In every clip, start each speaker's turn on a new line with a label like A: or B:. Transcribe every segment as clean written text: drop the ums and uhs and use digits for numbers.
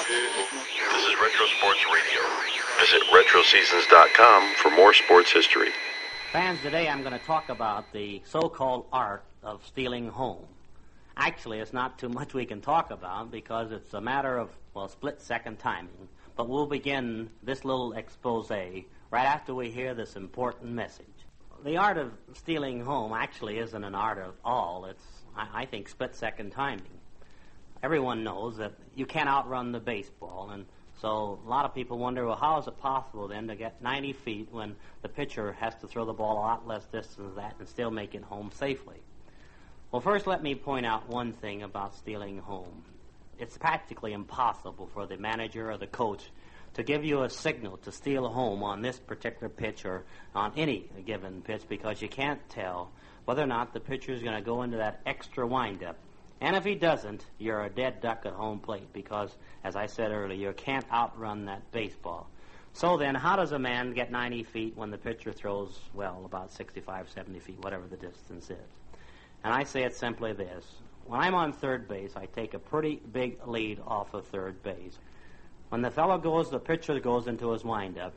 A: This is Retro Sports Radio. Visit RetroSeasons.com for more sports history.
B: Fans, today I'm going to talk about the so-called art of stealing home. Actually, it's not too much we can talk about because it's a matter of, split-second timing. But we'll begin this little expose right after we hear this important message. The art of stealing home actually isn't an art at all. It's, I think, split-second timing. Everyone knows that you can't outrun the baseball, and so a lot of people wonder, well, how is it possible then to get 90 feet when the pitcher has to throw the ball a lot less distance than that and still make it home safely? Well, first let me point out one thing about stealing home. It's practically impossible for the manager or the coach to give you a signal to steal home on this particular pitch or on any given pitch because you can't tell whether or not the pitcher is going to go into that extra windup. And if he doesn't, you're a dead duck at home plate because, as I said earlier, you can't outrun that baseball. So then, how does a man get 90 feet when the pitcher throws, about 65, 70 feet, whatever the distance is? And I say it simply this. When I'm on third base, I take a pretty big lead off of third base. When the pitcher goes into his windup,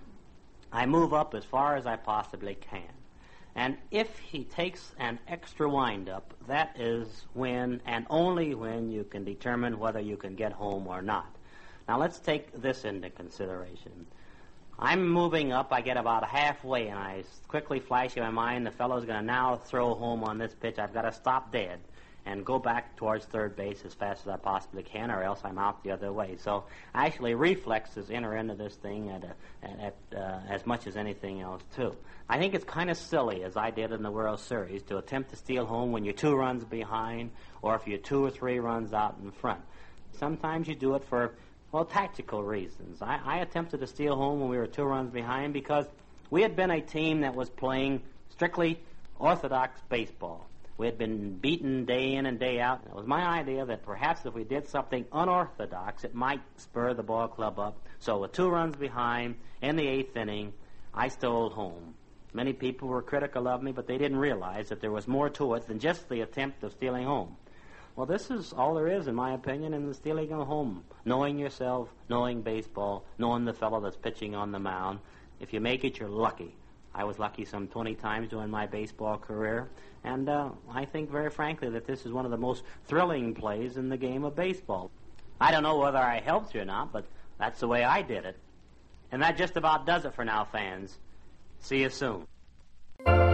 B: I move up as far as I possibly can. And if he takes an extra windup, that is when and only when you can determine whether you can get home or not. Now let's take this into consideration. I'm moving up, I get about halfway, and I quickly flash in my mind, the fellow's going to now throw home on this pitch. I've got to stop dead and go back towards third base as fast as I possibly can, or else I'm out the other way. So actually reflexes enter into this thing at as much as anything else, too. I think it's kind of silly, as I did in the World Series, to attempt to steal home when you're 2 runs behind or if you're 2 or 3 runs out in front. Sometimes you do it for, tactical reasons. I attempted to steal home when we were 2 runs behind because we had been a team that was playing strictly orthodox baseball. We had been beaten day in and day out. It was my idea that perhaps if we did something unorthodox, it might spur the ball club up. So with 2 runs behind in the 8th inning, I stole home. Many people were critical of me, but they didn't realize that there was more to it than just the attempt of stealing home. Well, this is all there is, in my opinion, in the stealing of home. Knowing yourself, knowing baseball, knowing the fellow that's pitching on the mound. If you make it, you're lucky. I was lucky some 20 times during my baseball career, and I think very frankly that this is one of the most thrilling plays in the game of baseball. I don't know whether I helped you or not, but that's the way I did it. And that just about does it for now, fans. See you soon.